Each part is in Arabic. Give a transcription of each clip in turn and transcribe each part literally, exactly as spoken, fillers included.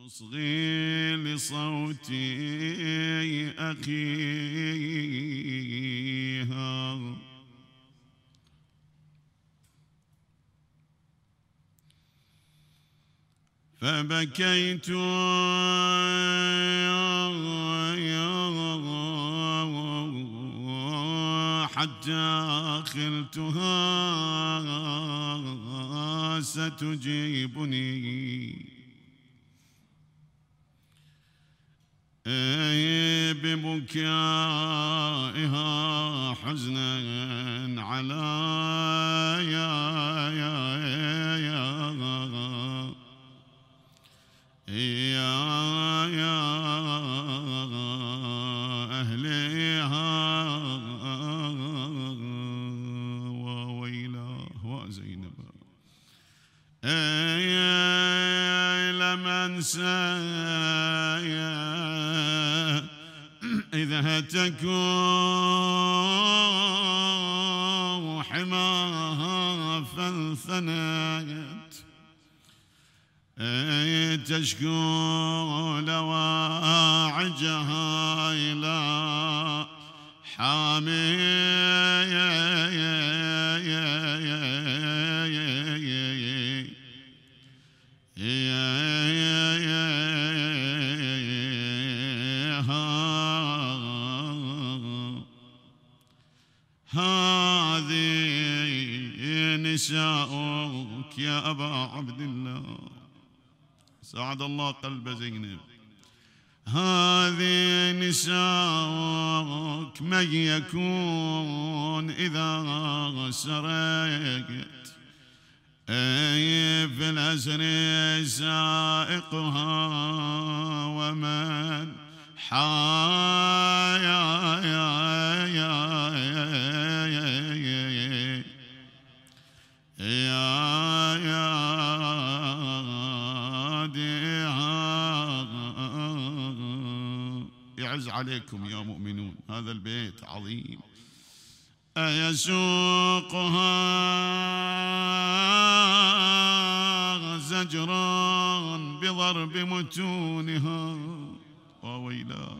تصغي لصوتي أخيها فبكيت حتى خلتها ستجيبني ببكائها حزنا على يا يا يا يا يا أهلها وويلاه وزينب لم أنسى إذا هتكوا حماها فانثنت تشكو لواعجها إلى حامي هذه نساؤك يا أبا عبد الله سعد الله قلب زينب هذه نساؤك من يكون إذا سرقت في الأسر سائقها ومن حايا يا يا يعز عليكم يا مؤمنون هذا البيت عظيم أيسوقها زجرا بضرب متونها وويلا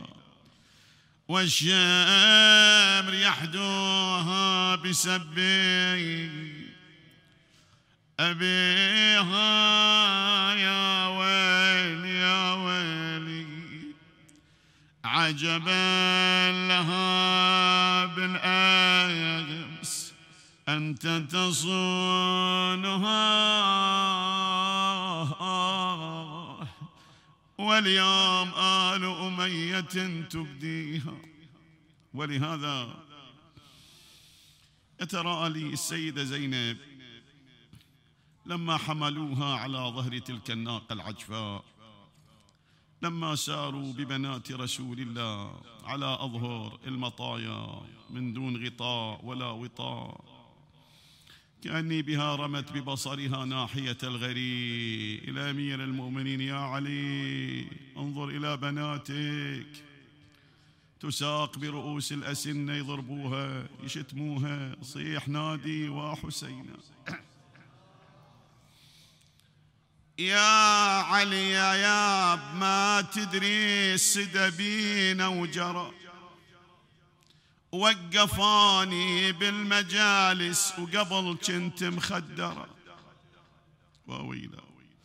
والشمر يحدوها بسبي أبيها يا ويل يا ويلي عجبا لها بالأمس أنت تصونها واليوم آل أمية تبديها ولهذا يتراءى لي السيدة زينب لما حملوها على ظهر تلك الناقة العجفاء لما ساروا ببنات رسول الله على أظهر المطايا من دون غطاء ولا وطاء كأني بها رمت ببصرها ناحية الغري إلى أمير المؤمنين يا علي انظر إلى بناتك تساق برؤوس الأسنة يضربوها يشتموها صيح نادي وحسينا يا علي يا ياب ما تدري السدبين وجرى وقفاني بالمجالس وقبل كنت مخدرة وويلا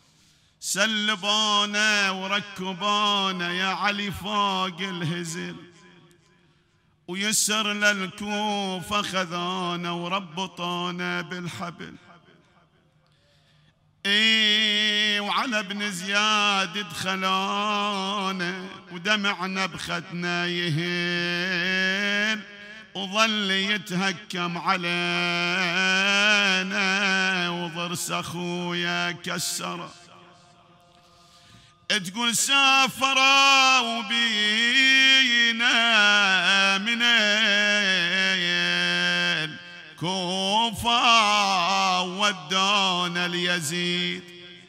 سلبونا وركبونا يا علي فوق الهزل ويسر للكوف خذانا وربطونا بالحبل اي وعلى ابن زياد دخلونا ودمعنا بختنا يهيل وظل يتهكم علينا وضرس اخويا كسره تقول سافروا وبينا من الكوفة ودونا اليزيد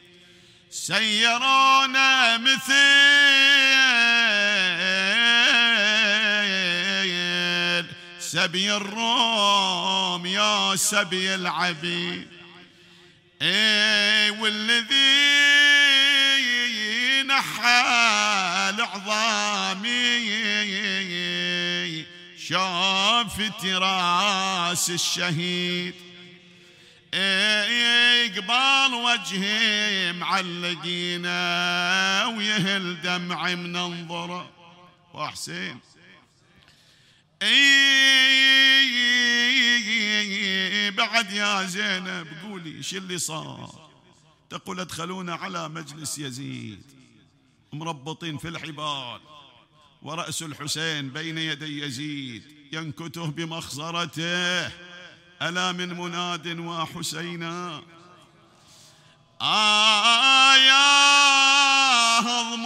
سيرونا مثل سبي الروم يا سبي العبيد اي والذين رحل عظامي شافت راس الشهيد قبال وجهي معلقينا ويهل دمعي من انظره. وحسين اي بعد يا زينب قولي شو اللي صار؟ تقول ادخلونا على مجلس يزيد مربطين في الحبال ورأس الحسين بين يدي يزيد ينكته بمخزرته ألا من مناد وحسينا. آه يا هضم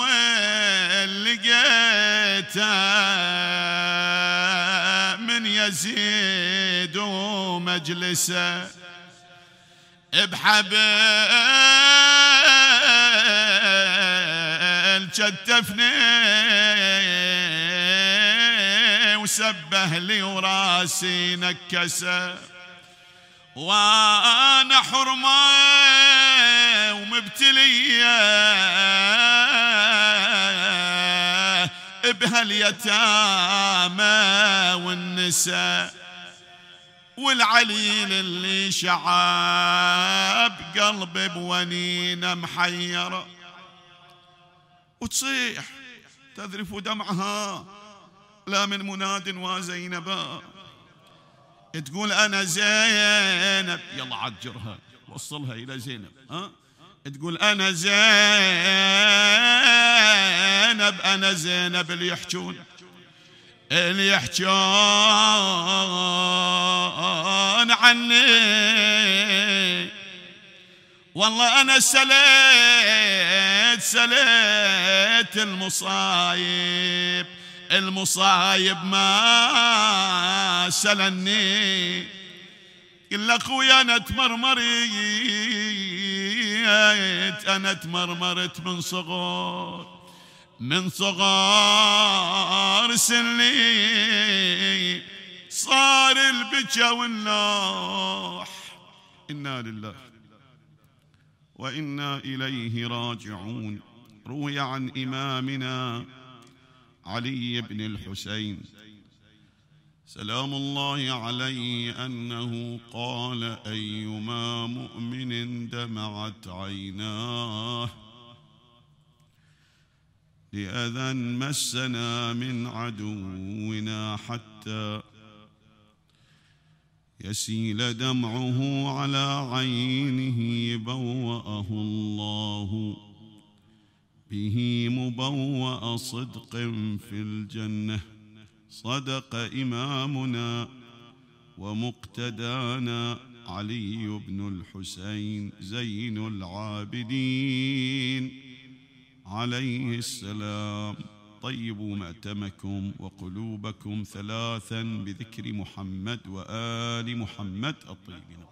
لقيته من يزيد ومجلسه بحبل شتفني وسبه لي وراسي نكسه وانا حرمه ومبتليه بهاليتامى والنساء والعليل اللي شعاب قلبي بونينه محيره. وتصيح تذرف دمعها لا من مناد وزينبا تقول أنا زينب. يلا عجرها وصلها إلى زينب. ها تقول أنا زينب أنا زينب اللي يحجون اللي يحجون عني والله أنا سليت سليت المصايب المصايب ما سلني. قل اخويا انا تمرمريت انا تمرمرت من صغر من صغار سني صار البكا والنوح. انا لله وانا اليه راجعون. روي عن امامنا علي بن الحسين سلام الله عليه أنه قال أيما مؤمن دمعت عيناه لأذى مسنا من عدونا حتى يسيل دمعه على عينه بوأه الله به مبوأ صدق في الجنة. صدق إمامنا ومقتدانا علي بن الحسين زين العابدين عليه السلام. طيبوا مأتمكم وقلوبكم ثلاثا بذكر محمد وآل محمد الطيبين.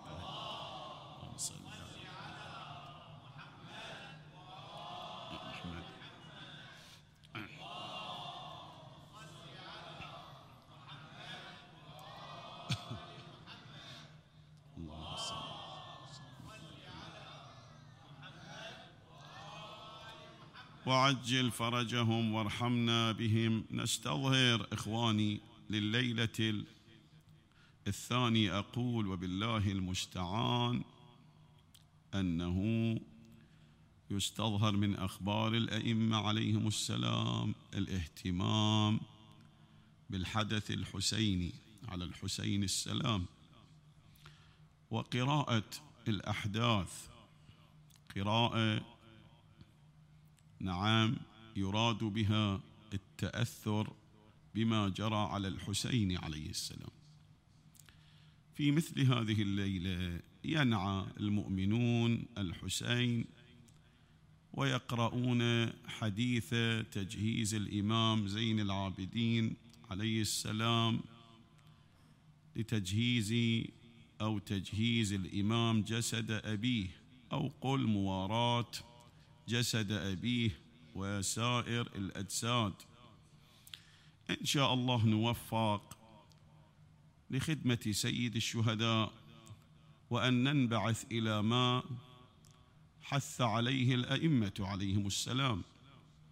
وعجل فرجهم وارحمنا بهم. نستظهر إخواني لليلة الثانية أقول وبالله المستعان أنه يستظهر من أخبار الأئمة عليهم السلام الاهتمام بالحدث الحسيني على الحسين السلام وقراءة الأحداث قراءة نعم يراد بها التأثر بما جرى على الحسين عليه السلام. في مثل هذه الليلة ينعى المؤمنون الحسين ويقرؤون حديث تجهيز الإمام زين العابدين عليه السلام لتجهيز أو تجهيز الإمام جسد أبيه أو قل مواراة جسد أبيه وسائر الأجساد. إن شاء الله نوفق لخدمة سيد الشهداء وأن ننبعث إلى ما حث عليه الأئمة عليهم السلام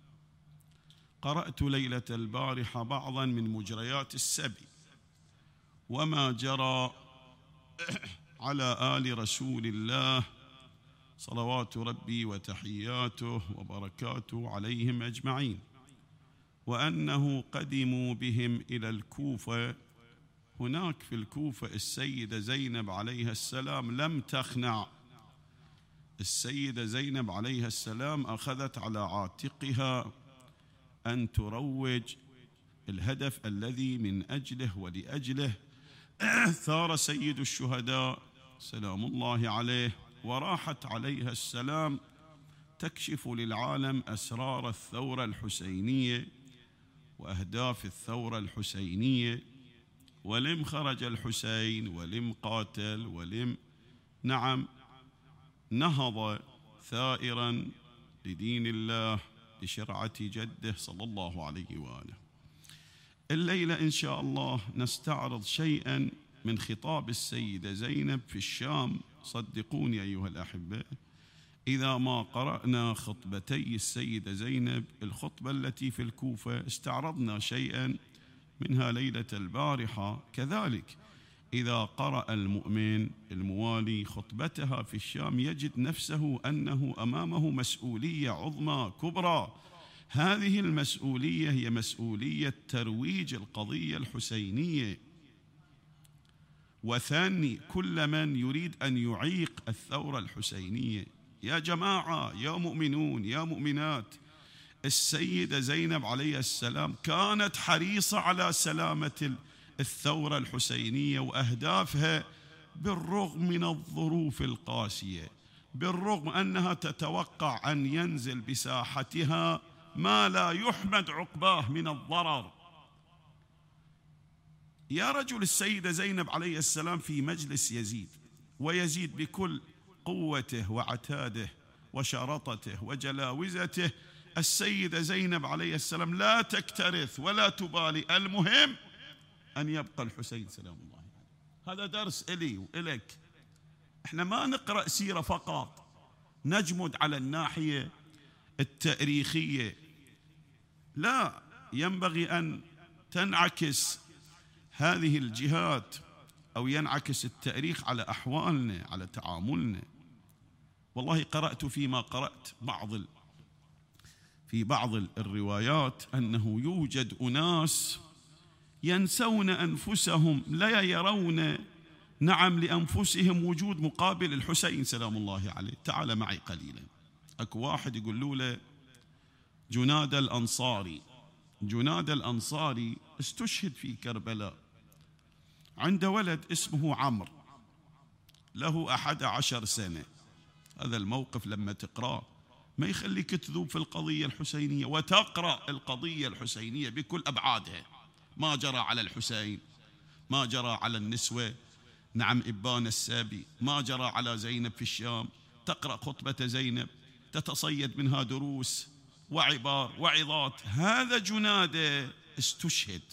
قرأت ليلة البارحة بعضا من مجريات السبي وما جرى على آل رسول الله صلوات ربي وتحياته وبركاته عليهم أجمعين، وأنه قدموا بهم إلى الكوفة. هناك في الكوفة السيدة زينب عليها السلام لم تخنع. السيدة زينب عليها السلام أخذت على عاتقها أن تروج الهدف الذي من أجله ولأجله ثار سيد الشهداء سلام الله عليه، وراحت عليها السلام تكشف للعالم أسرار الثورة الحسينية وأهداف الثورة الحسينية، ولم خرج الحسين ولم قاتل ولم نعم نهض ثائرا لدين الله لشرعة جده صلى الله عليه وآله. الليلة إن شاء الله نستعرض شيئا من خطاب السيدة زينب في الشام. صدقوني أيها الأحبة، إذا ما قرأنا خطبتي السيدة زينب، الخطبة التي في الكوفة استعرضنا شيئا منها ليلة البارحة، كذلك إذا قرأ المؤمن الموالي خطبتها في الشام يجد نفسه أنه أمامه مسؤولية عظمى كبرى. هذه المسؤولية هي مسؤولية ترويج القضية الحسينية وثاني كل من يريد أن يعيق الثورة الحسينية. يا جماعة، يا مؤمنون، يا مؤمنات، السيدة زينب عليه السلام كانت حريصة على سلامة الثورة الحسينية وأهدافها بالرغم من الظروف القاسية، بالرغم أنها تتوقع أن ينزل بساحتها ما لا يحمد عقباه من الضرر. يا رجل، السيدة زينب عليه السلام في مجلس يزيد، ويزيد بكل قوته وعتاده وشرطته وجلاوزته، السيدة زينب عليه السلام لا تكترث ولا تبالي، المهم أن يبقى الحسين سلام الله عليه. هذا درس إلي وإلك. إحنا ما نقرأ سيرة فقط نجمد على الناحية التاريخية، لا، ينبغي أن تنعكس هذه الجهات أو ينعكس التاريخ على أحوالنا، على تعاملنا. والله قرأت فيما قرأت بعض في بعض الروايات أنه يوجد أناس ينسون أنفسهم، لا يرون نعم لأنفسهم وجود مقابل الحسين سلام الله عليه. تعال معي قليلا. أكو واحد يقول له جناد الأنصاري. جناد الأنصاري استشهد في كربلاء، عنده ولد اسمه عمرو له أحد عشر سنة. هذا الموقف لما تقرأ ما يخليك تذوب في القضية الحسينية وتقرأ القضية الحسينية بكل أبعادها، ما جرى على الحسين، ما جرى على النسوة نعم إبان السابي، ما جرى على زينب في الشام. تقرأ خطبة زينب تتصيد منها دروس وعبار وعظات. هذا جناده استشهد،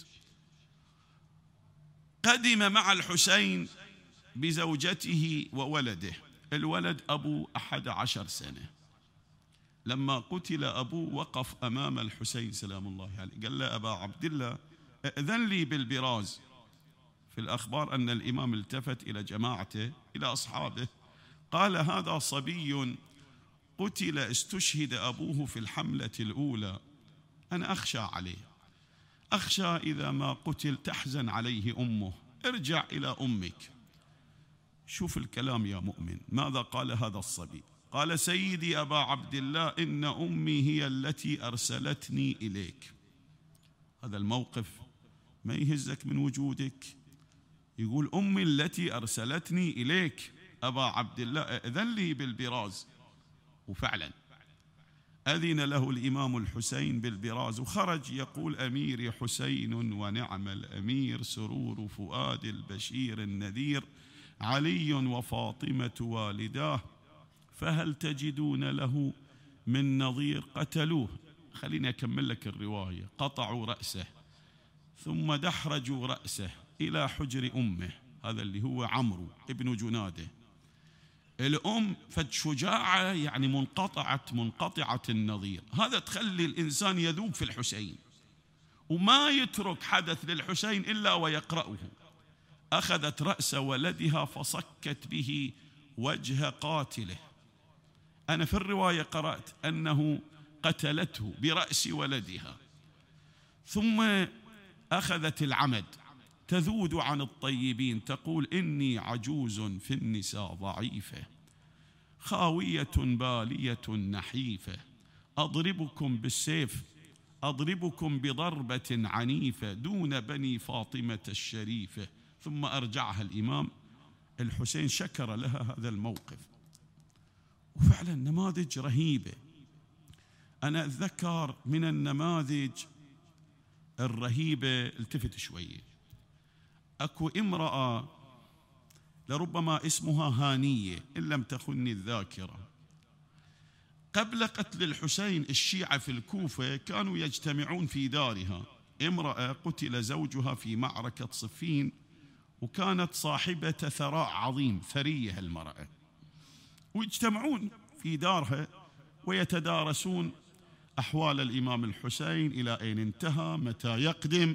قدم مع الحسين بزوجته وولده. الولد أبو أحد عشر سنة. لما قتل أبوه وقف أمام الحسين سلام الله عليه، قال له أبا عبد الله ائذن لي بالبراز. في الأخبار أن الإمام التفت إلى جماعته إلى أصحابه قال هذا صبي قتل استشهد أبوه في الحملة الأولى، أنا أخشى عليه، أخشى إذا ما قتل تحزن عليه أمه، ارجع إلى أمك. شوف الكلام يا مؤمن، ماذا قال هذا الصبي؟ قال سيدي أبا عبد الله إن أمي هي التي أرسلتني إليك. هذا الموقف ما يهزك من وجودك؟ يقول أمي التي أرسلتني إليك أبا عبد الله ائذن لي بالبراز. وفعلا أذن له الإمام الحسين بالبراز، وخرج يقول أميري حسين ونعم الأمير، سرور فؤاد البشير النذير، علي وفاطمة والداه، فهل تجدون له من نظير؟ قتلوه. خليني أكمل لك الرواية. قطعوا رأسه ثم دحرجوا رأسه إلى حجر أمه، هذا اللي هو عمرو ابن جناده، الأم فد شجاعة يعني منقطعة منقطعة النظير، هذا تخلي الإنسان يذوب في الحسين وما يترك حدث للحسين إلا ويقرأه. أخذت رأس ولدها فصكت به وجه قاتله. أنا في الرواية قرأت أنه قتلته برأس ولدها، ثم أخذت العمد تذود عن الطيبين تقول: إني عجوز في النساء ضعيفة خاوية بالية نحيفة، أضربكم بالسيف أضربكم بضربة عنيفة دون بني فاطمة الشريفة. ثم أرجعها الإمام الحسين، شكر لها هذا الموقف. وفعلا نماذج رهيبة. أنا أتذكر من النماذج الرهيبة، التفت شوية، أكو امرأة لربما اسمها هانية إن لم تخني الذاكرة. قبل قتل الحسين الشيعة في الكوفة كانوا يجتمعون في دارها. امرأة قتل زوجها في معركة صفين، وكانت صاحبة ثراء عظيم، ثرية المرأة، ويجتمعون في دارها ويتدارسون أحوال الإمام الحسين، إلى أين انتهى، متى يقدم.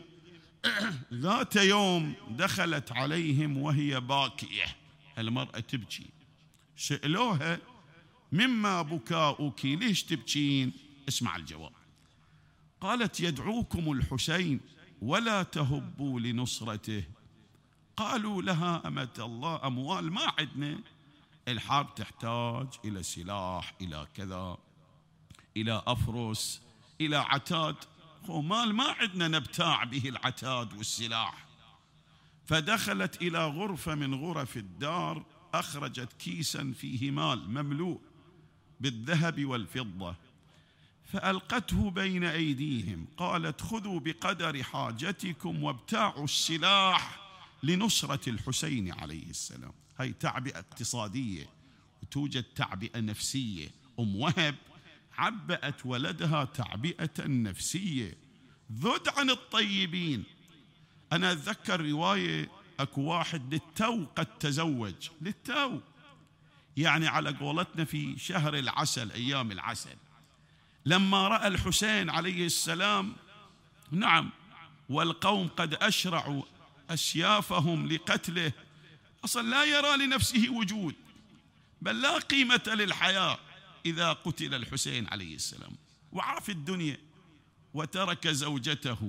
ذات يوم دخلت عليهم وهي باكية، المرأة تبكي. سألوها: مما بكاؤك، ليش تبكين؟ اسمع الجواب. قالت: يدعوكم الحسين ولا تهبوا لنصرته. قالوا لها: أمة الله، أموال ما عندنا، الحرب تحتاج إلى سلاح، إلى كذا، إلى أفرس، إلى عتاد، مال ما عندنا نبتاع به العتاد والسلاح. فدخلت إلى غرفة من غرف الدار، أخرجت كيسا فيه مال مملوء بالذهب والفضة، فألقته بين أيديهم، قالت: خذوا بقدر حاجتكم وابتاعوا السلاح لنصرة الحسين عليه السلام. هاي تعبئة اقتصادية، وتوجد تعبئة نفسية. أم وهب عبأت ولدها تعبئة نفسية. ذد عن الطيبين. أنا أتذكر رواية، أكو واحد للتو قد تزوج، للتو يعني على قولتنا في شهر العسل، أيام العسل، لما رأى الحسين عليه السلام، نعم، والقوم قد أشرعوا أسيافهم لقتله، أصلا لا يرى لنفسه وجود، بل لا قيمة للحياة إذا قتل الحسين عليه السلام، وعاف الدنيا وترك زوجته،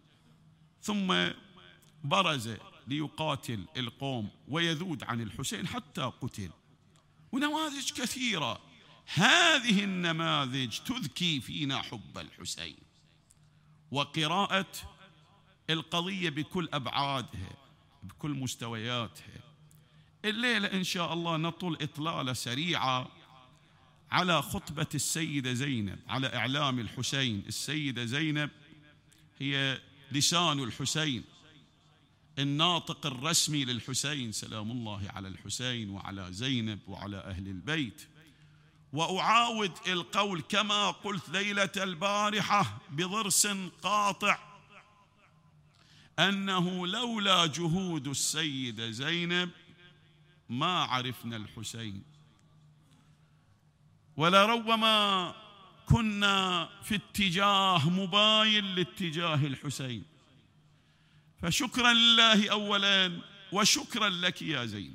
ثم برز ليقاتل القوم ويذود عن الحسين حتى قتل. ونماذج كثيرة. هذه النماذج تذكي فينا حب الحسين وقراءة القضية بكل أبعادها، بكل مستوياتها. الليلة إن شاء الله نطل إطلالة سريعة على خطبة السيدة زينب، على إعلام الحسين. السيدة زينب هي لسان الحسين، الناطق الرسمي للحسين، سلام الله على الحسين وعلى زينب وعلى أهل البيت. وأعاود القول كما قلت ليلة البارحة بضرس قاطع، أنه لولا جهود السيدة زينب ما عرفنا الحسين، ولربما كنا في اتجاه مباين لاتجاه الحسين. فشكرا لله أولا، وشكرا لك يا زينب.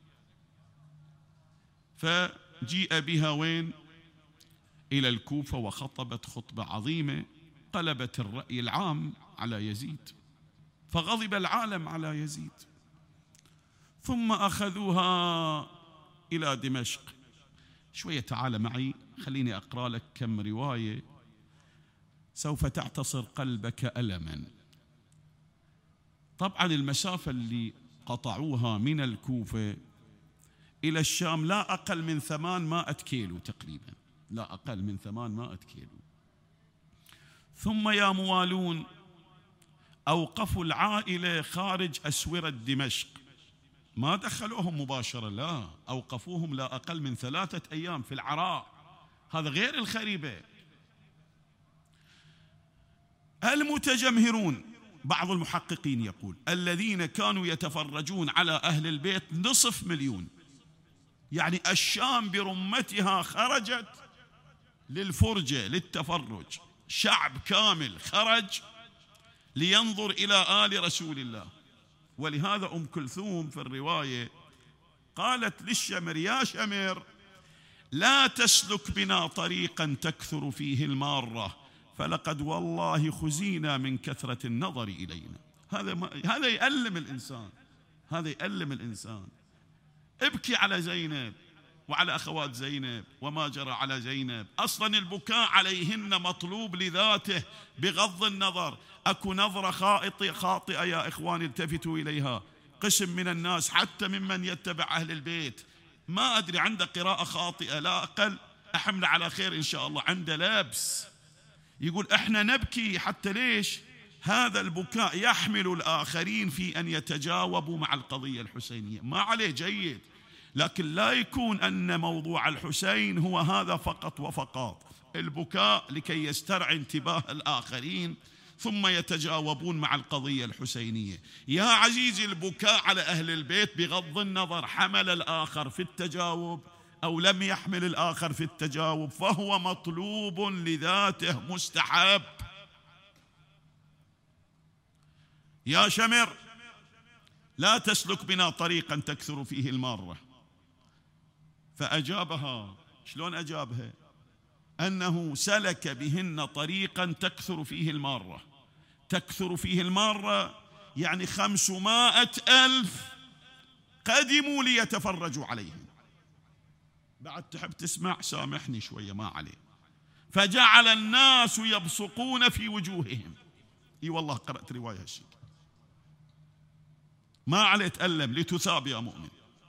فجيء بها وين؟ إلى الكوفة، وخطبت خطبة عظيمة قلبت الرأي العام على يزيد، فغضب العالم على يزيد. ثم أخذوها إلى دمشق. شوية تعال معي، خليني أقرأ لك كم رواية سوف تعتصر قلبك ألما. طبعا المسافة اللي قطعوها من الكوفة إلى الشام لا أقل من ثمانمائة كيلو تقريبا، لا أقل من ثمانمائة كيلو. ثم يا موالون أوقفوا العائلة خارج أسورة دمشق، ما دخلوهم مباشرة، لا، أوقفوهم لا أقل من ثلاثة أيام في العراء. هذا غير الخريبة. المتجمهرون، بعض المحققين يقول الذين كانوا يتفرجون على أهل البيت نصف مليون، يعني الشام برمتها خرجت للفرجة للتفرج، شعب كامل خرج لينظر إلى آل رسول الله. ولهذا أم كلثوم في الرواية قالت للشمر: يا شمر لا تسلك بنا طريقا تكثر فيه المارة، فلقد والله خزينا من كثرة النظر إلينا. هذا ما هذا يألم الإنسان، هذا يألم الإنسان. ابكي على زينب وعلى أخوات زينب وما جرى على زينب. أصلا البكاء عليهن مطلوب لذاته بغض النظر. أكو نظرة خاطئة خاطئة يا إخوان التفتوا إليها. قسم من الناس حتى ممن يتبع أهل البيت ما أدري عنده قراءة خاطئة، لا أقل أحمل على خير إن شاء الله، عنده لبس. يقول إحنا نبكي حتى ليش؟ هذا البكاء يحمل الآخرين في أن يتجاوبوا مع القضية الحسينية. ما عليه، جيد، لكن لا يكون أن موضوع الحسين هو هذا فقط وفقط، البكاء لكي يسترعي انتباه الآخرين ثم يتجاوبون مع القضية الحسينية. يا عزيزي، البكاء على أهل البيت بغض النظر حمل الآخر في التجاوب أو لم يحمل الآخر في التجاوب فهو مطلوب لذاته، مستحب. يا شمر لا تسلك بنا طريقا تكثر فيه المارة. فأجابها، شلون أجابها؟ أنه سلك بهن طريقا تكثر فيه المارة. تكثر فيه المارة يعني خمسمائة ألف قدموا ليتفرجوا عليهم. بعد تحب تسمع؟ سامحني شوية، ما عليه. فجعل الناس يبصقون في وجوههم. اي والله قرأت رواية هالشيء. ما عليه تألم لتثاب يا مؤمن.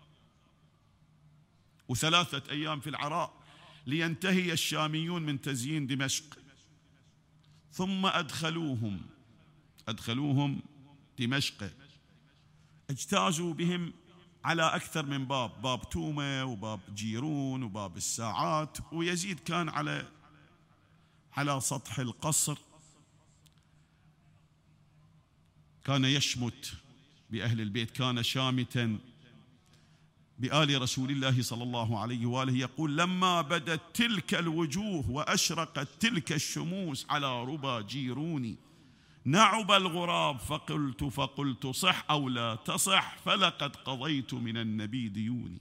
وثلاثة أيام في العراء لينتهي الشاميون من تزيين دمشق، ثم أدخلوهم أدخلوهم دمشق. اجتازوا بهم على أكثر من باب، باب تومة وباب جيرون وباب الساعات. ويزيد كان على على سطح القصر، كان يشمت بأهل البيت، كان شامتا بآل رسول الله صلى الله عليه وآله. يقول: لما بدت تلك الوجوه وأشرقت تلك الشموس على ربا جيروني نعب الغراب فقلت فقلت صح أو لا تصح فلقد قضيت من النبي ديوني.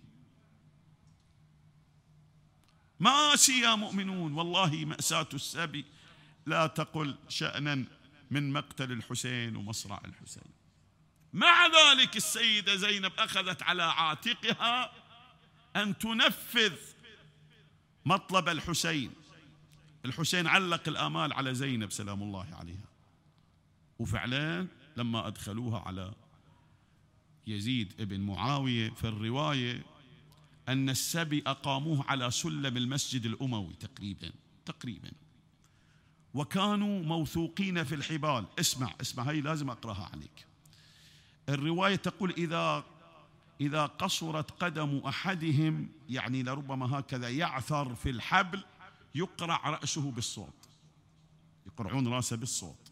ماسي يا مؤمنون، والله مأساة السبي لا تقل شأنا من مقتل الحسين ومصرع الحسين. مع ذلك السيدة زينب أخذت على عاتقها أن تنفذ مطلب الحسين. الحسين علق الآمال على زينب سلام الله عليها. وفعلا لما أدخلوها على يزيد ابن معاوية، في الرواية أن السبي أقاموه على سلم المسجد الأموي تقريبا تقريبا وكانوا موثوقين في الحبال. اسمع اسمع هاي لازم أقرأها عليك. الرواية تقول: إذا إذا قصرت قدم أحدهم، يعني لربما هكذا يعثر في الحبل، يقرع رأسه بالصوت، يقرعون رأسه بالصوت.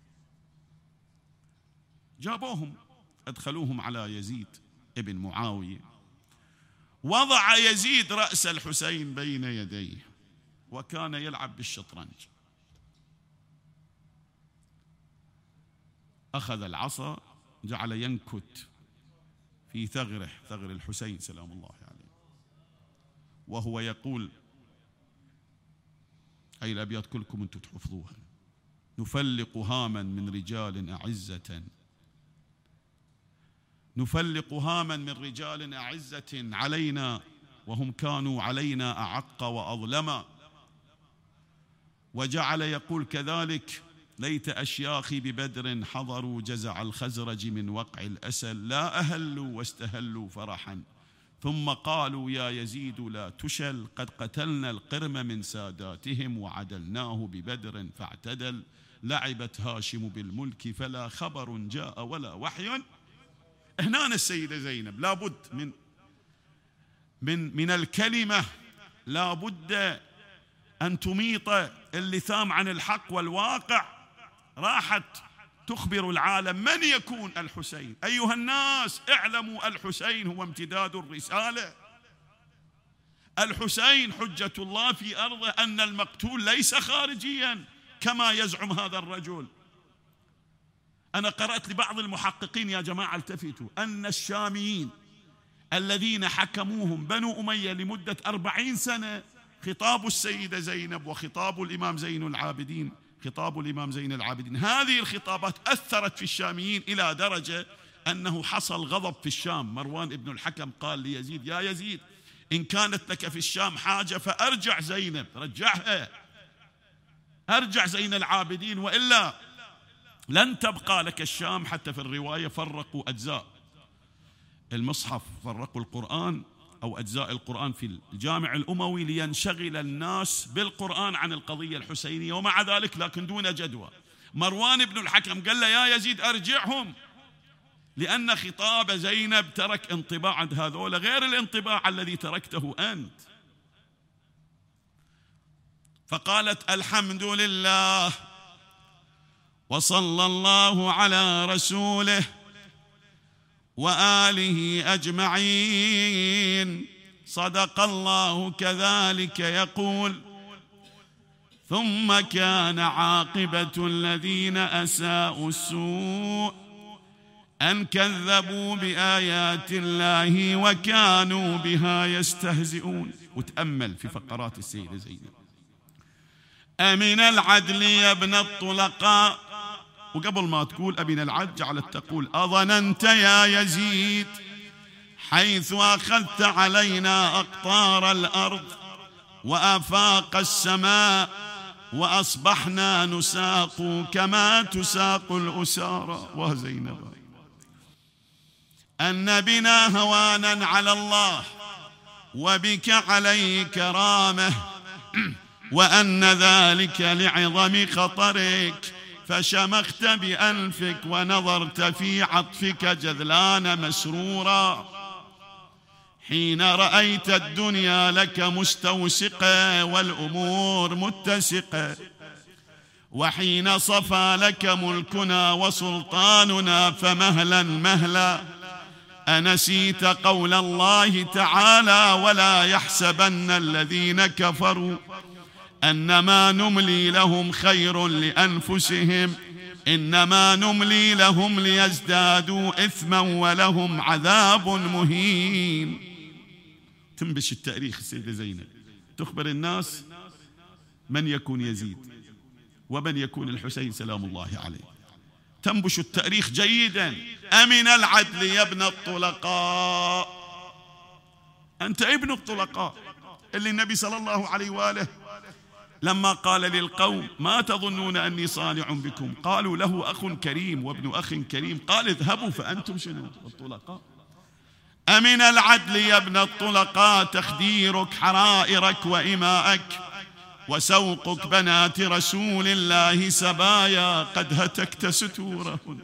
جابوهم أدخلوهم على يزيد ابن معاوية. وضع يزيد رأس الحسين بين يديه وكان يلعب بالشطرنج. أخذ العصا جعل ينكت في ثغره، ثغر الحسين سلام الله عليه، وهو يقول، هاي الأبيات كلكم أنتم تحفظوها: نفلق هاما من رجال أعزة نفلق هاما من رجال أعزة علينا وهم كانوا علينا أعق وأظلما. وجعل يقول كذلك: ليت أشياخي ببدر حضروا جزع الخزرج من وقع الأسل، لا أهلوا واستهلوا فرحا ثم قالوا يا يزيد لا تشل، قد قتلنا القرم من ساداتهم وعدلناه ببدر فاعتدل، لعبت هاشم بالملك فلا خبر جاء ولا وحي. هنا السيدة زينب لابد من من من الكلمة، لابد أن تميط اللثام عن الحق والواقع. راحت تخبر العالم من يكون الحسين. أيها الناس اعلموا الحسين هو امتداد الرسالة. الحسين حجة الله في أرضه أن المقتول ليس خارجيا كما يزعم هذا الرجل. أنا قرأت لبعض المحققين يا جماعة التفتوا أن الشاميين الذين حكموهم بنو أمية لمدة أربعين سنة، خطاب السيدة زينب وخطاب الإمام زين العابدين، خطاب الإمام زين العابدين، هذه الخطابات أثرت في الشاميين إلى درجة أنه حصل غضب في الشام. مروان بن الحكم قال ليزيد: يا يزيد، إن كانت لك في الشام حاجة فأرجع زينب، رجعها، أرجع زين العابدين، وإلا لن تبقى لك الشام. حتى في الرواية فرقوا أجزاء المصحف، فرقوا القرآن أو أجزاء القرآن في الجامع الأموي لينشغل الناس بالقرآن عن القضية الحسينية، ومع ذلك لكن دون جدوى. مروان بن الحكم قال له: يا يزيد أرجعهم، لأن خطاب زينب ترك انطباع عند هذول غير الانطباع الذي تركته أنت. فقالت: الحمد لله وصلى الله على رسوله وآله أجمعين، صدق الله كذلك يقول. ثم كان عاقبة الذين أساءوا السوء أن كذبوا بآيات الله وكانوا بها يستهزئون. وتأمل في فقرات السيدة زينب: أمن العدل يا ابن الطلقاء، وقبل ما تقول أمن العدل جعلت تقول: أظننت يا يزيد حيث أخذت علينا أقطار الأرض وآفاق السماء وأصبحنا نساق كما تساق الأسارى. وزينب أن بنا هوانا على الله وبك عليه كرامة، وأن ذلك لعظم خطرك، فشمخت بأنفك ونظرت في عطفك جذلان مسرورا، حين رأيت الدنيا لك مستوسقة والأمور متسقة، وحين صفى لك ملكنا وسلطاننا فمهلا مهلا، أنسيت قول الله تعالى: ولا يحسبن الذين كفروا أنما نملي لهم خير لأنفسهم إنما نملي لهم ليزدادوا إثما ولهم عذاب مهين. تنبش التاريخ السيدة زينب، تخبر الناس من يكون يزيد ومن يكون الحسين سلام الله عليه، تنبش التاريخ جيدا. أمن العدل يا ابن الطلقاء، أنت ابن الطلقاء اللي النبي صلى الله عليه وآله لما قال للقوم: ما تظنون أني صانع بكم؟ قالوا: له أخ كريم وابن أخ كريم. قال: اذهبوا فأنتم شنو؟ الطلقاء. أمن العدل يا ابن الطلقاء تخديرك حرائرك وإماءك وسوقك بنات رسول الله سبايا، قد هتكت ستورهن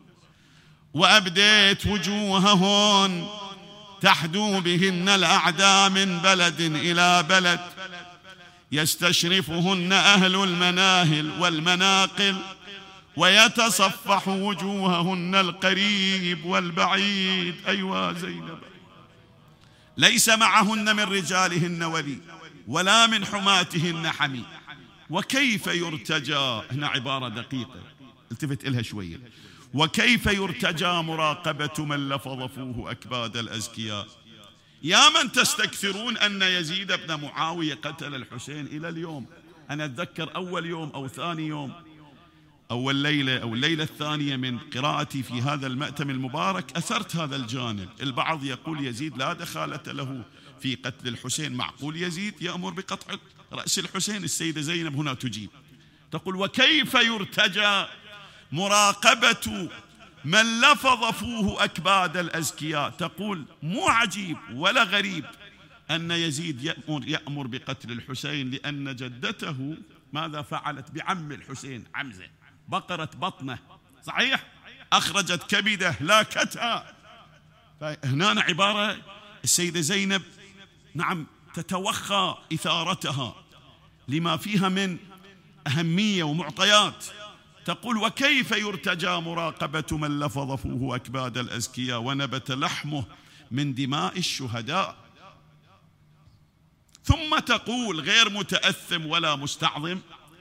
وأبديت وجوههن تحدو بهن الأعداء من بلد إلى بلد، يستشرفهن أهل المناهل والمناقل ويتصفح وجوههن القريب والبعيد. أيوا زينب، ليس معهن من رجالهن ولي ولا من حماتهن حمي. وكيف يرتجى، هنا عبارة دقيقة التفت إلها شوية: وكيف يرتجى مراقبة من لفظ فوه أكباد الأزكياء؟ يا من تستكثرون أن يزيد بن معاوية قتل الحسين إلى اليوم. أنا أتذكر أول يوم أو ثاني يوم، أول ليلة أو الليلة الثانية من قراءتي في هذا المأتم المبارك، أثرت هذا الجانب. البعض يقول يزيد لا دخالة له في قتل الحسين. معقول يزيد يأمر بقطع رأس الحسين؟ السيدة زينب هنا تجيب تقول: وكيف يرتجى مراقبة من لفظ فوه أكباد الأزكياء؟ تقول: مو عجيب ولا غريب أن يزيد يأمر, يأمر بقتل الحسين، لأن جدته ماذا فعلت بعم الحسين عمزة؟ بقرت بطنه، صحيح، أخرجت كبده، لاكتها. فهنا عبارة السيدة زينب نعم تتوخى إثارتها لما فيها من أهمية ومعطيات. تقول: وكيف يرتجى مراقبة من لفظ فوه أكباد الأزكياء ونبت لحمه من دماء الشهداء؟ ثم تقول غير متأثم ولا مستعظم.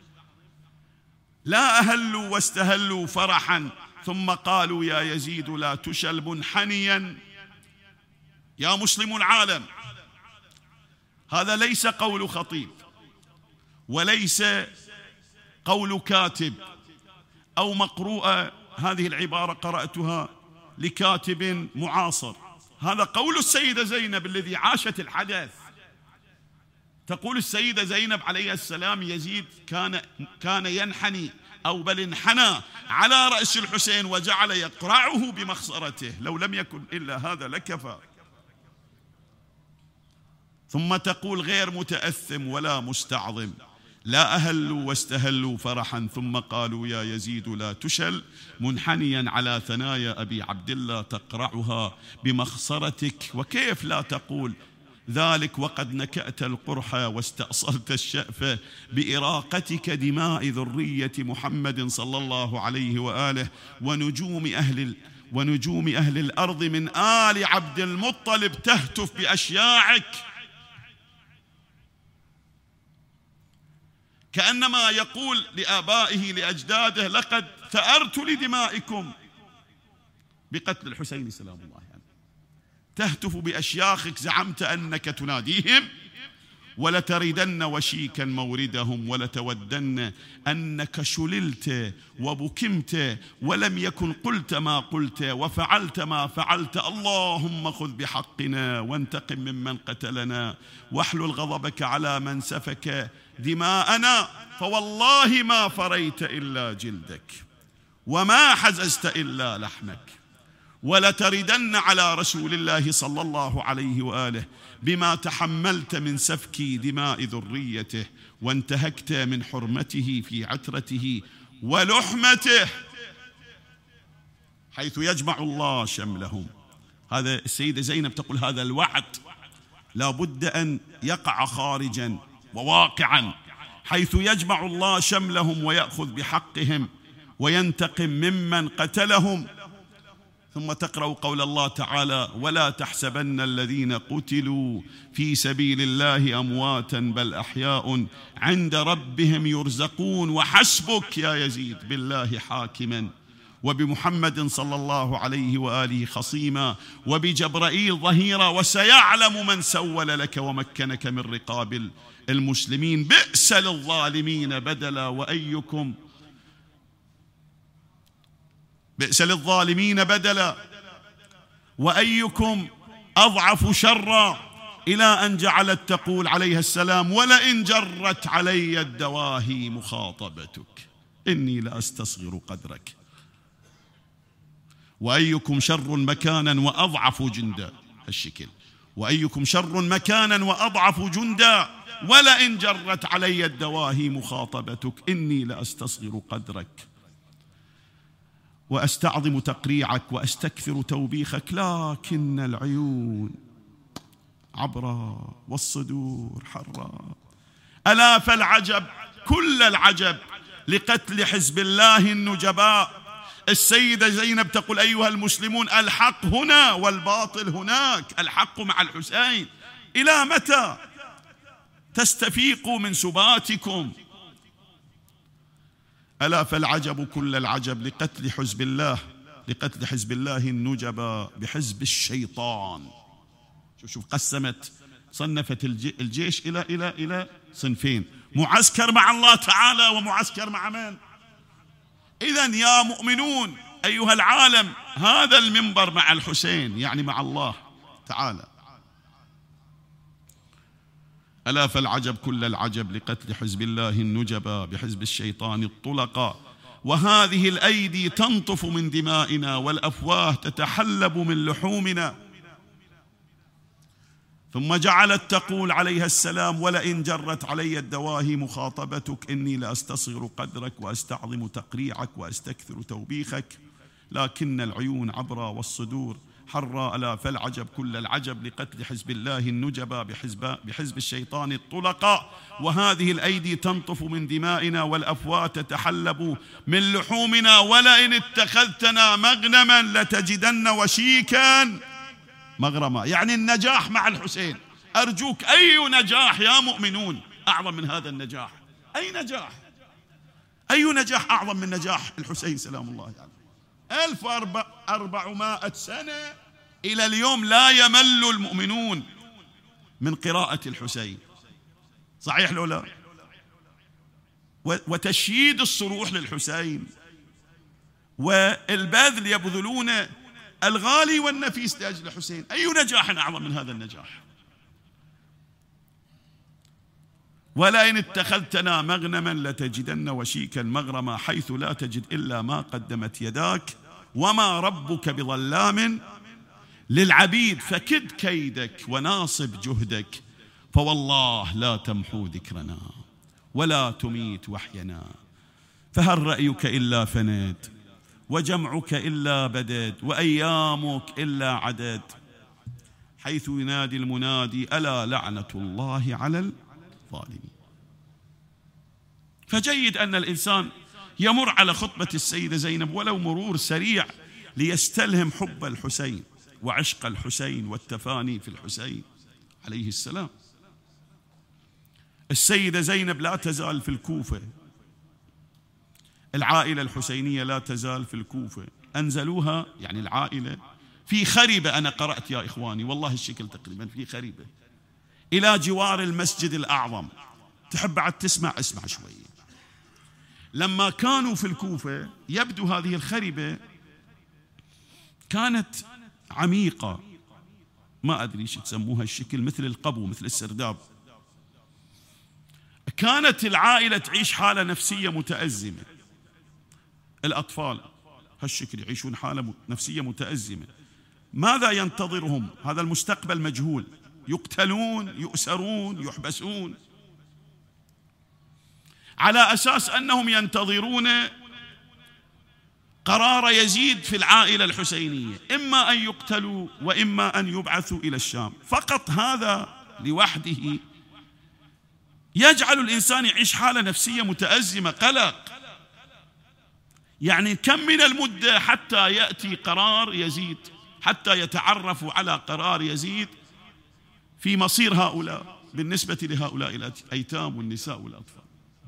لا أهلوا واستهلوا فرحا ثم قالوا يا يزيد لا تشل منحنيا. يا مسلم العالم، هذا ليس قول خطيب، وليس قول كاتب أو مقروءة. هذه العبارة قرأتها لكاتب معاصر، هذا قول السيدة زينب الذي عاشت الحدث. تقول السيدة زينب عليه السلام يزيد كان كان ينحني أو بل انحنى على رأس الحسين وجعل يقرعه بمخصرته، لو لم يكن إلا هذا لكفى. ثم تقول غير متأثم ولا مستعظم. لا أهلوا واستهلوا فرحا ثم قالوا يا يزيد لا تشل منحنيا على ثنايا أبي عبد الله تقرعها بمخصرتك. وكيف لا تقول ذلك وقد نكأت القرح واستأصلت الشأف بإراقتك دماء ذرية محمد صلى الله عليه وآله ونجوم أهل ونجوم أهل الأرض من آل عبد المطلب تهتف بأشياعك. كأنما يقول لآبائه لأجداده لقد ثأرت لدمائكم بقتل الحسين سلام الله عليه. يعني تهتف بأشياخك، زعمت أنك تناديهم ولتردن وشيكا موردهم ولتودن أنك شللت وبكمت ولم يكن قلت ما قلت وفعلت ما فعلت. اللهم خذ بحقنا وانتقم ممن قتلنا واحلل غضبك على من سفك دماءنا، فوالله ما فريت إلا جلدك وما حززت إلا لحمك. ولتردن على رسول الله صلى الله عليه وآله بما تحملت من سفك دماء ذريته وانتهكت من حرمته في عترته ولحمته، حيث يجمع الله شملهم. هذا السيدة زينب تقول هذا الوعد لا بد أن يقع خارجا وواقعا، حيث يجمع الله شملهم ويأخذ بحقهم وينتقم ممن قتلهم. ثم تقرأ قول الله تعالى ولا تحسبن الذين قتلوا في سبيل الله أمواتا بل أحياء عند ربهم يرزقون. وحسبك يا يزيد بالله حاكما وبمحمد صلى الله عليه وآله خصيما وبجبرائيل ظهيرا وسيعلم من سول لك ومكنك من رقاب المسلمين. بئس للظالمين بدلا وأيكم بئس للظالمين بدلا وأيكم أضعف شرا، إلى أن جعلت تقول عليها السلام ولئن جرت علي الدواهي مخاطبتك إني لأستصغر قدرك. وأيكم شر مكانا وأضعف جندا، هالشكل وأيكم شر مكانا وأضعف جندا ولئن جرت علي الدواهي مخاطبتك إني لأستصغر قدرك وأستعظم تقريعك وأستكثر توبيخك. لكن العيون عبرا والصدور حرا. ألا فالعجب كل العجب لقتل حزب الله النجباء. السيدة زينب تقول أيها المسلمون الحق هنا والباطل هناك، الحق مع الحسين. إلى متى تستفيقوا من سباتكم؟ ألا فالعجب كل العجب لقتل حزب الله لقتل حزب الله النجباء بحزب الشيطان. شوف شوف قسمت صنفت الجيش إلى إلى إلى صنفين، معسكر مع الله تعالى ومعسكر مع من؟ إذن يا مؤمنون أيها العالم هذا المنبر مع الحسين يعني مع الله تعالى. ألا فالعجب كل العجب لقتل حزب الله النجباء بحزب الشيطان الطلقاء وهذه الأيدي تنطف من دمائنا والأفواه تتحلب من لحومنا. ثم جعلت تقول عليها السلام ولئن جرت علي الدواهي مخاطبتك إني لأستصغر قدرك وأستعظم تقريعك وأستكثر توبيخك. لكن العيون عبرا والصدور حرا. ألا فالعجب كل العجب لقتل حزب الله النجباء بحزب, بحزب الشيطان الطلقاء وهذه الأيدي تنطف من دمائنا والأفواه تتحلب من لحومنا. ولئن اتخذتنا مغنما لتجدن وشيكا مغرما، يعني النجاح مع الحسين أرجوك، أي نجاح يا مؤمنون أعظم من هذا النجاح؟ أي نجاح؟ أي نجاح أعظم من نجاح الحسين سلام الله عليه يعني؟ ألف وأربعمائة سنة إلى اليوم لا يمل المؤمنون من قراءة الحسين، صحيح لو لا؟ وتشييد الصروح للحسين والبذل، يبذلون الغالي والنفيس لأجل الحسين. أي نجاح أعظم من هذا النجاح؟ ولئن اتخذتنا مغنما لتجدن وشيكا مغرما حيث لا تجد إلا ما قدمت يداك وما ربك بظلام للعبيد فكد كيدك وناصب جهدك فوالله لا تمحو ذكرنا ولا تميت وحينا فهل رأيك إلا فند وجمعك إلا بدد وأيامك إلا عدد حيث ينادي المنادي ألا لعنة الله على الظالمين. فجيد أن الإنسان يمر على خطبة السيدة زينب ولو مرور سريع ليستلهم حب الحسين وعشق الحسين والتفاني في الحسين عليه السلام. السيدة زينب لا تزال في الكوفة، العائلة الحسينية لا تزال في الكوفة، أنزلوها يعني العائلة في خريبة، أنا قرأت يا إخواني والله الشكل تقريبا في خريبة إلى جوار المسجد الأعظم. تحب بعد تسمع اسمع شوية. لما كانوا في الكوفة يبدو هذه الخريبة كانت عميقة، ما أدري ايش تسموها الشكل، مثل القبو مثل السرداب. كانت العائلة تعيش حالة نفسية متأزمة، الأطفال هالشكل يعيشون حالة نفسية متأزمة. ماذا ينتظرهم؟ هذا المستقبل مجهول، يقتلون يؤسرون يحبسون، على أساس أنهم ينتظرون قرار يزيد في العائلة الحسينية، إما أن يقتلوا وإما أن يبعثوا إلى الشام. فقط هذا لوحده يجعل الإنسان يعيش حالة نفسية متأزمة، قلق. يعني كم من المدة حتى يأتي قرار يزيد، حتى يتعرفوا على قرار يزيد في مصير هؤلاء بالنسبة لهؤلاء الأيتام والنساء والأطفال.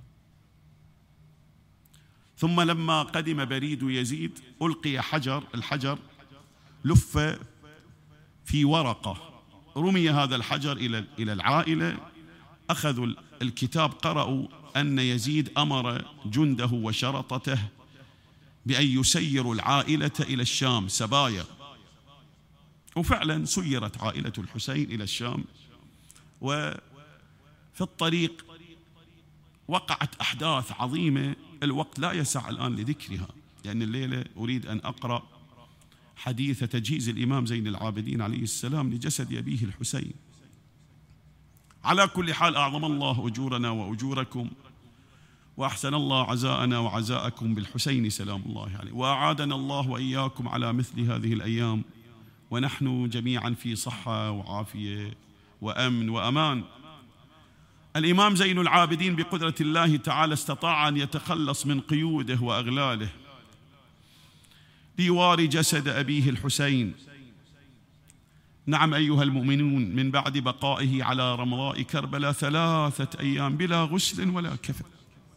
ثم لما قدم بريد يزيد ألقي حجر، الحجر لف في ورقة، رمي هذا الحجر إلى إلى العائلة، أخذوا الكتاب قرأوا أن يزيد أمر جنده وشرطته بأن يسيروا العائلة إلى الشام سبايا. وفعلا سيرت عائلة الحسين إلى الشام، وفي الطريق وقعت أحداث عظيمة الوقت لا يسع الآن لذكرها، لأن الليلة أريد أن أقرأ حديث تجهيز الإمام زين العابدين عليه السلام لجسد أبيه الحسين. على كل حال أعظم الله أجورنا وأجوركم، وأحسن الله عزاءنا وعزاءكم بالحسين سلام الله عليه، وأعادنا الله وإياكم على مثل هذه الأيام ونحن جميعا في صحة وعافية وأمن وأمان. الإمام زين العابدين بقدرة الله تعالى استطاع أن يتخلص من قيوده وأغلاله ليواري جسد أبيه الحسين. نعم أيها المؤمنون، من بعد بقائه على رمضاء كربلاء ثلاثة أيام بلا غسل ولا كفن.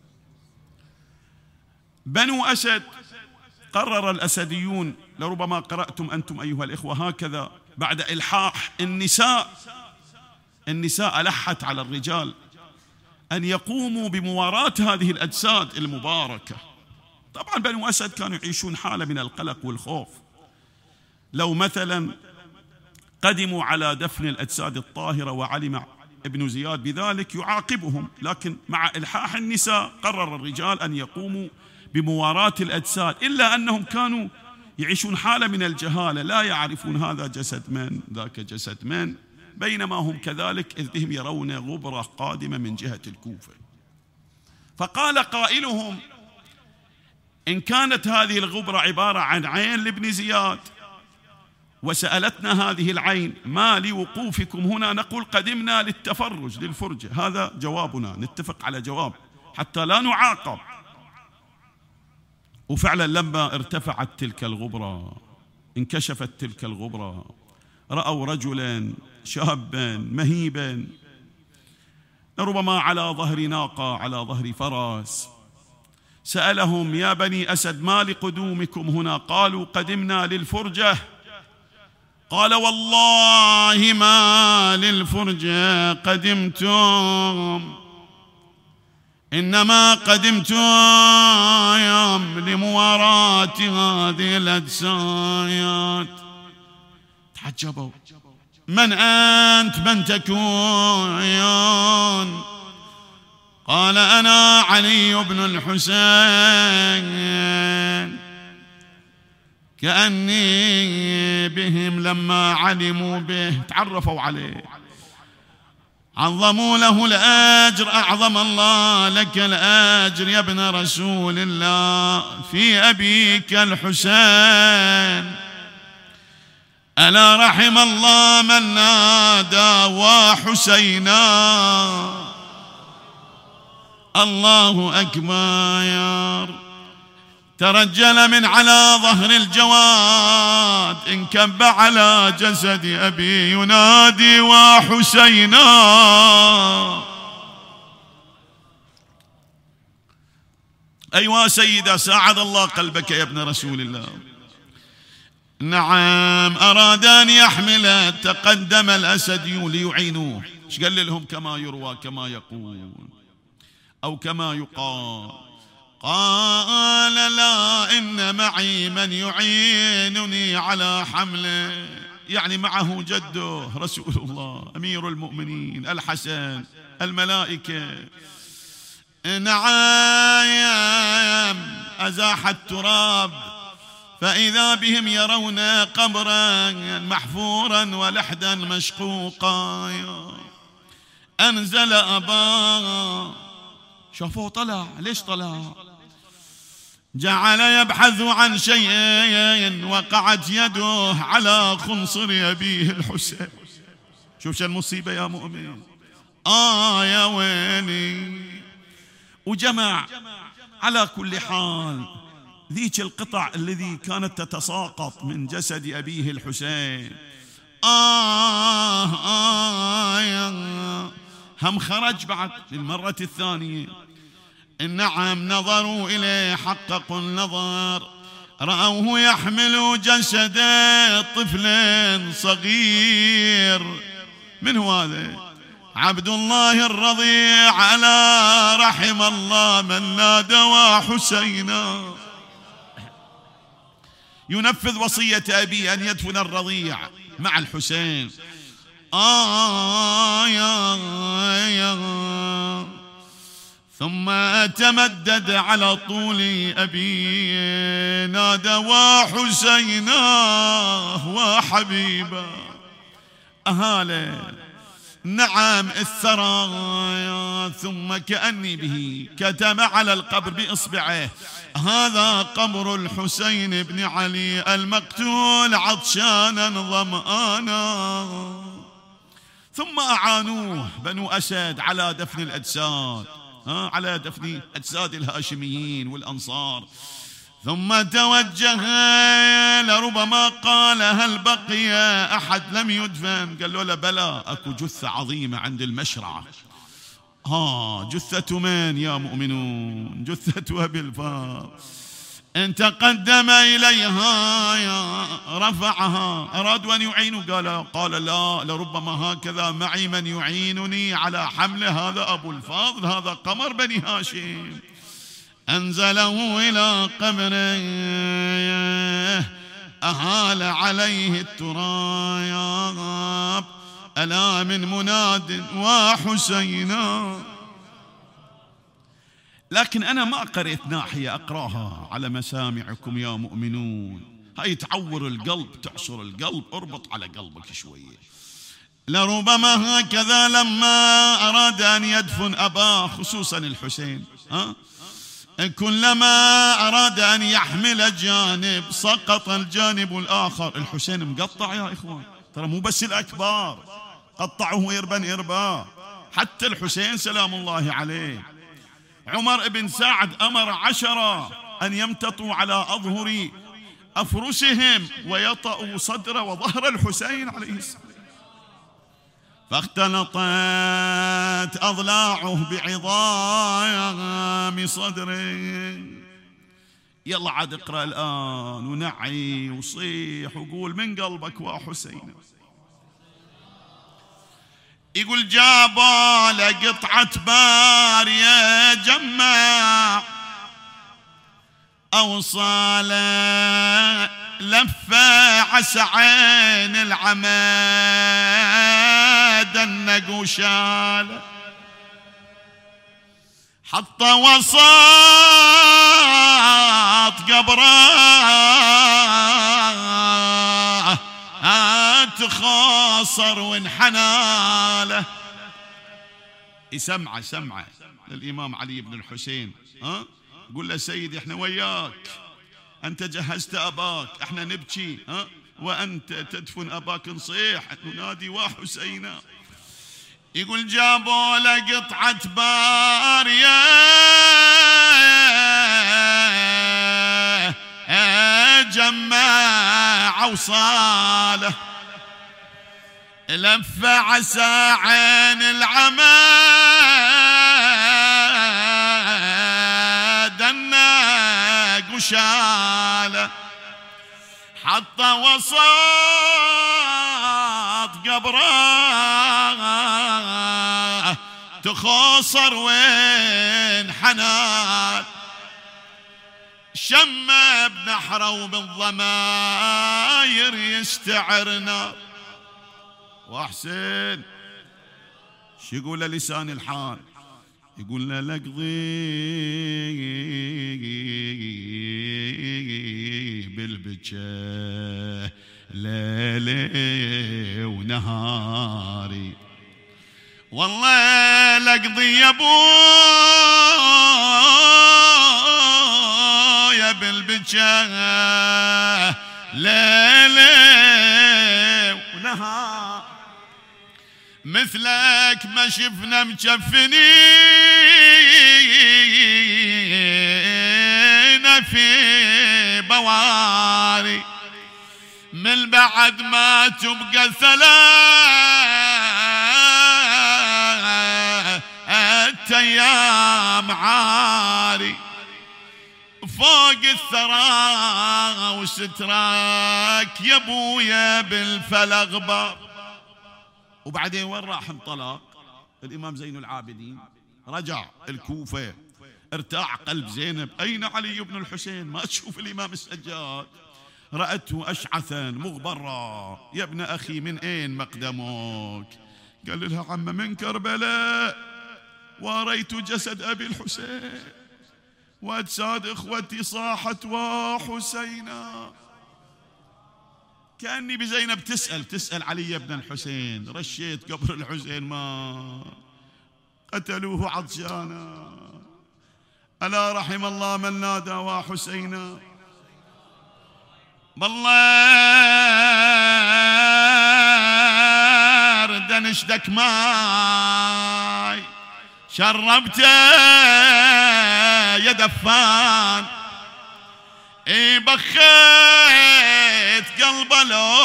بنو أسد قرر الأسديون، لربما قرأتم أنتم أيها الإخوة هكذا، بعد إلحاح النساء النساء ألحت على الرجال أن يقوموا بمواراة هذه الأجساد المباركة. طبعا بنو أسد كانوا يعيشون حالة من القلق والخوف، لو مثلا قدموا على دفن الأجساد الطاهرة وعلم ابن زياد بذلك يعاقبهم، لكن مع إلحاح النساء قرر الرجال أن يقوموا بمواراة الأجساد، إلا أنهم كانوا يعيشون حالة من الجهالة، لا يعرفون هذا جسد من ذاك جسد من، بينما هم كذلك إذ هم يرون غبرة قادمة من جهة الكوفة. فقال قائلهم إن كانت هذه الغبرة عبارة عن عين لابن زياد وسألتنا هذه العين ما لوقوفكم هنا، نقول قدمنا للتفرج للفرجة، هذا جوابنا، نتفق على جواب حتى لا نعاقب. وفعلا لما ارتفعت تلك الغبرة، انكشفت تلك الغبرة، رأوا رجلا شابا مهيبا، ربما على ظهر ناقة على ظهر فرس. سألهم: يا بني أسد ما لقدومكم هنا؟ قالوا: قدمنا للفرجة. قال: والله ما للفرجة قدمتم، إنما قدمتم لمواراة هذه الأجساد. تعجبوا: من أنت؟ من تكون؟ قال: أنا علي بن الحسين. كأني بهم لما علموا به تعرفوا عليه، عظموا له الأجر. أعظم الله لك الأجر يا ابن رسول الله في أبيك الحسين. ألا رحم الله من نادى وحسينا. الله أكبر. ترجل من على ظهر الجواد، انكب على جسد أبي ينادي: وحسينا. أيوا سيدة، ساعد الله قلبك يا ابن رسول الله. نعم، أراد أن يحمله، تقدم الأسد ليعينوه. ايش قال لهم؟ كما يروى، كما يقول أو كما يقال. قال: لا، إن معي من يعينني على حمله. يعني معه جده رسول الله أمير المؤمنين الحسن، الملائكة. نعم، أزاح التراب فإذا بهم يرون قبرا محفورا ولحدا مشقوقا. أنزل أباه، شافوه طلع. ليش طلع؟ جعل يبحث عن شيء، وقعت يده على خنصر أبيه الحسين. شوف شو المصيبة يا مؤمن. آه يا ويلي. وجمع. على كل حال ذيك القطع الذي كانت تتساقط من جسد أبيه الحسين، آه آه يا هم خرج بعد للمرة الثانية. نعم، نظروا إليه، حققوا النظر، رأوه يحمل جسد طفل صغير. من هو هذا؟ عبد الله الرضيع. على رحم الله من نادى وحسينا. ينفذ وصية أبي أن يدفن الرضيع مع الحسين. آه يا يا ثم تمدد على طول أبي، نادى وحسينا وحبيبا. أهاله. نعم، الثرى. ثم كأني به كتب على القبر بإصبعه: هذا قبر الحسين بن علي المقتول عطشانا ظمآنا. ثم أعانوه بنو أسد على دفن الأجساد، ها على دفن أجساد الهاشميين والأنصار. ثم توجه، لربما قال: هل بقي أحد لم يدفن؟ قال له: لا، بلى، أكو جثة عظيمة عند المشرعة. ها جثة من يا مؤمنون؟ جثة أبي الفاضل. ان تقدم إليها يا رفعها. أرادوا أن يعينوا، قال قال لا، لربما هكذا معي من يعينني على حمله. هذا أبو الفاضل، هذا قمر بني هاشم. أنزله إلى قبره، أهال عليه التراب. ألا من مناد وحسينا. لكن أنا ما قريت ناحية أقراها على مسامعكم يا مؤمنون. هاي تعور القلب، تعصر القلب. اربط على قلبك شوية. لربما هكذا لما أراد أن يدفن أباه، خصوصا الحسين، ها كلما أراد أن يحمل جانب سقط الجانب الآخر. الحسين مقطع يا إخوان، ترى مو بس الأكبار، قطعوه إربا إربا، حتى الحسين سلام الله عليه. عمر بن سعد أمر عشرة أن يمتطوا على أظهر أفرسهم ويطأوا صدر وظهر الحسين عليه السلام. فاختلطت أضلاعه بعظام صدره. يلا عاد اقرأ الآن ونعي وصيح وقول من قلبك وحسين. يقول جابوا لقطعة بارية جمع أوصال لفة عسى عين العمى دنق وشال حط وسط قبره تخاصر وانحناله. يسمعه سمعه للإمام علي بن الحسين، ها قول له سيدي احنا وياك، أنت جهزت أباك، احنا نبكي، ها وأنت تدفن أباك، نصيح ننادي وحسينا. يقول جابوا له قطعة بارية جمع وصاله لف عسى عين العمى دنق وشاله حط وسط قبره تخاصر وين حنان شمه بنحره وبالضماير يستعرنا. وحسين شو يقول لسان الحال؟ يقول له لقضي بالبكاء ليلي ونهاري، والله لقضي يا ابويا بالبكاء ليلي ونهار، مثلك ما شفنا مجفنين في بواري، من بعد ما تبقى ثلاث ايام عاري فوق الثرى وستراك يا ابويا بالفلغ بار. وبعدين وين راح انطلق الإمام زين العابدين؟ رجع الكوفة، ارتاع قلب زينب. أين علي بن الحسين؟ ما تشوف الإمام السجاد؟ رأته أشعثا مغبرا، يا ابن أخي من أين مقدمك؟ قال لها عم من كربلاء، وريت جسد أبي الحسين وأجساد إخوتي صاحت وحسينا. كأني بزينب تسأل تسأل علي بن الحسين، رشيت قبر الحسين ما قتلوه عطشانا، ألا رحم الله من نادى وحسينا. بالله رد نشدك ماي شربته يا دفان، اي بخيت قلبه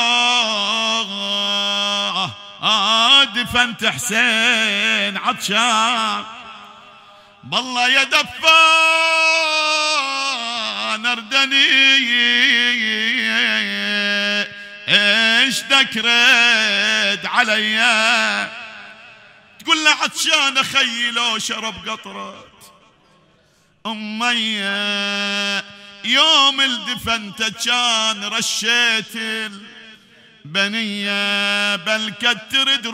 لو دفنت حسين عطشان. بالله يا دفان اردني ايش ذكرت عليا، تقول له عطشان خيي لو شرب قطرة امي يوم الدفنت كان رشيت البنية بل كترد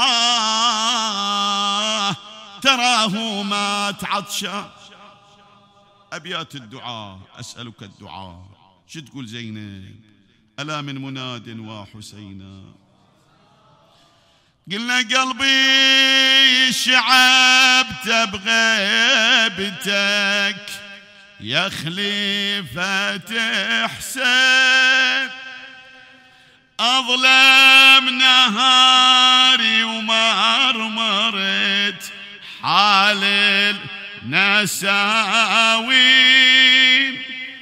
روحه تراه مات عطشان. أبيات الدعاء أسألك الدعاء، شو تقول زينب؟ ألا من مناد وحسينا. قلنا قلبي شعبت بغيبتك يا خليفة حسين، أظلم نهاري ومرمرت حال النساوين،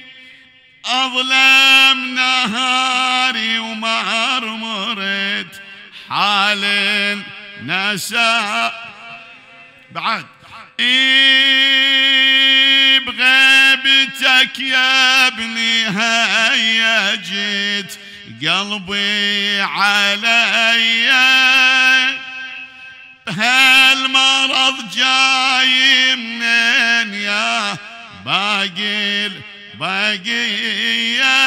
أظلم نهاري ومرمرت حال الجسد بعد إيه بغيبتك يا ابني هيا جيت قلبي علي بهالمرض جاي منين يا باقي البقية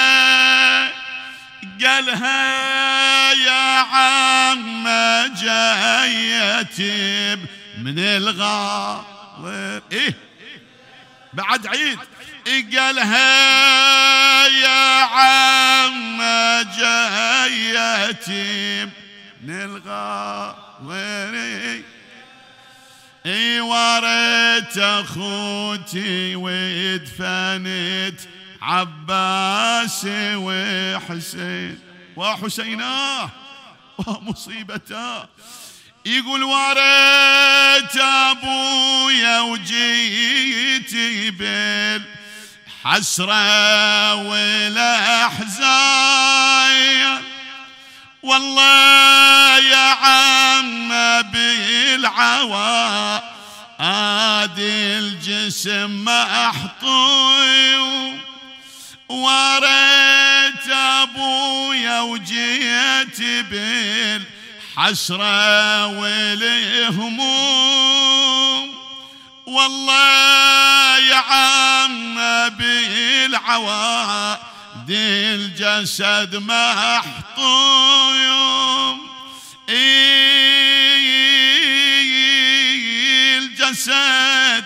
قالها يا عم جايتي من الغاضر إيه بعد عيد قالها يا عم جايتي من الغاضر اي وريت اخوتي ودفنت عباس وحسين وحسيناه ومصيبته يقول وريت ابويا وجيتي بالحسرة والاحزان والله يا عم بالعوا ادي الجسم محطوم وريت ابويا وجيت بالحسرة والهموم والله يا عم بالعوا دي الجسد محطوم إيه الجسد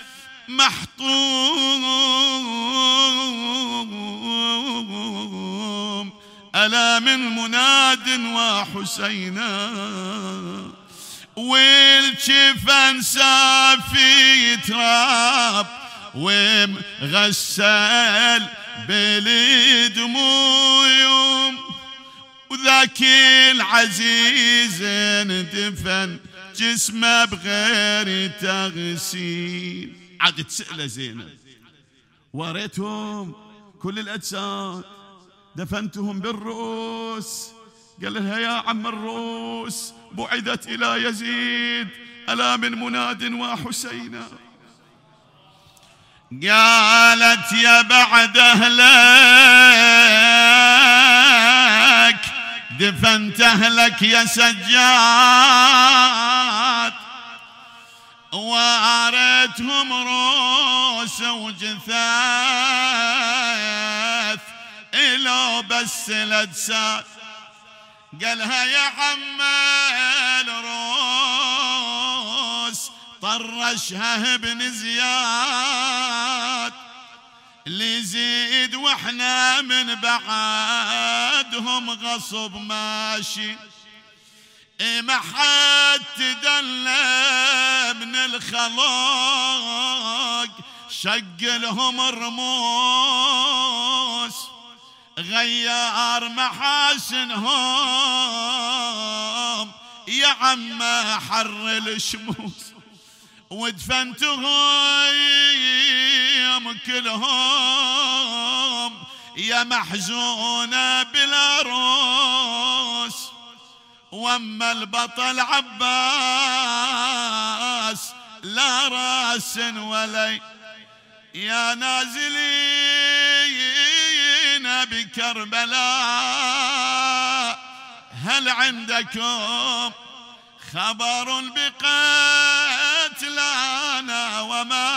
محطوم ألا من مناد وحسينا والجفن سافي تراب ومغسل بالدموع وذاك العزيز اندفن جسمه بغير تغسيل. عاد تسأله زينب وريتهم كل الأجساد دفنتهم بالرؤوس قال لها يا عم الرؤوس بعدت إلى يزيد ألا من مناد وحسينا. قالت يا بعد أهلك دفنت أهلك يا سجاد واريتهم روس وجثث إلو بس الأجساد. قالها يا عم الروس طرشها ابن زياد ليزيد واحنا من بعدهم غصب ماشي ما حد تدلى من الخلاق شقلهم الرموس غيار محاسنهم يا عم حر الشموس ودفنتهم كلهم يا محزونة بالعروس واما البطل عباس لا راس ولي يا نازلين بكربلاء هل عندكم خبر بقتلانا وما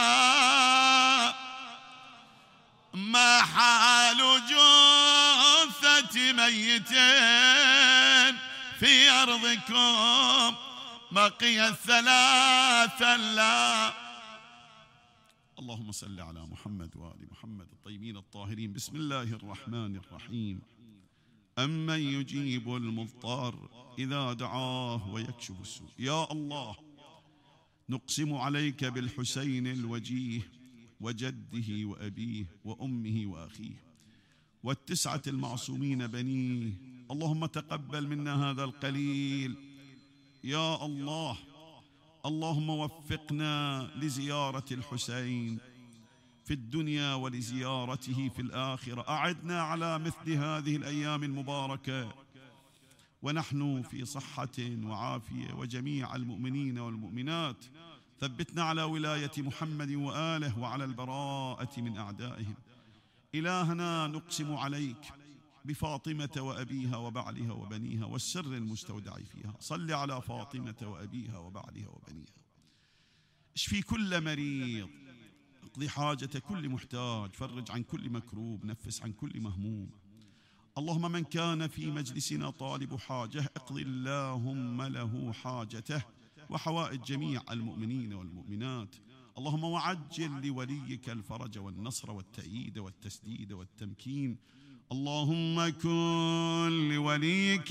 ما حال جثة ميتين في أرضكم بقي الثلاثة لا. اللهم صل على محمد وآل محمد الطيبين الطاهرين. بسم الله الرحمن الرحيم. أمن يجيب المضطر إذا دعاه ويكشف السوء. يا الله نقسم عليك بالحسين الوجيه وجده وأبيه وأمه وأخيه والتسعة المعصومين بنيه. اللهم تقبل منا هذا القليل يا الله. اللهم وفقنا لزيارة الحسين في الدنيا ولزيارته في الآخرة. أعدنا على مثل هذه الأيام المباركة ونحن في صحة وعافية، وجميع المؤمنين والمؤمنات. ثبتنا على ولاية محمد وآله وعلى البراءة من أعدائهم. إلهنا نقسم عليك بفاطمة وأبيها وبعلها وبنيها والسر المستودع فيها، صل على فاطمة وأبيها وبعلها وبنيها. اشفي كل مريض، اقضي حاجة كل محتاج، فرج عن كل مكروب، نفس عن كل مهموم. اللهم من كان في مجلسنا طالب حاجة اقضي اللهم له حاجته وحوائج جميع المؤمنين والمؤمنات. اللهم وعجل لوليك الفرج والنصر والتأييد والتسديد والتمكين. اللهم كن لوليك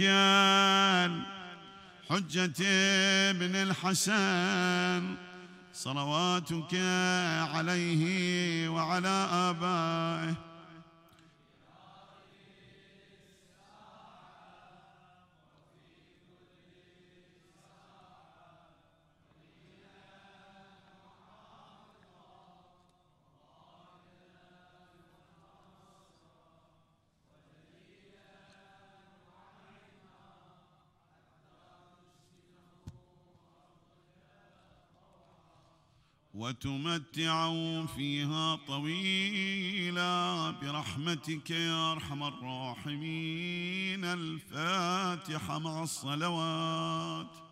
الحجة بن الحسن صلواتك عليه وعلى آبائه وتمتعوا فيها طويلا برحمتك يا أرحم الراحمين. الفاتحة مع الصلوات.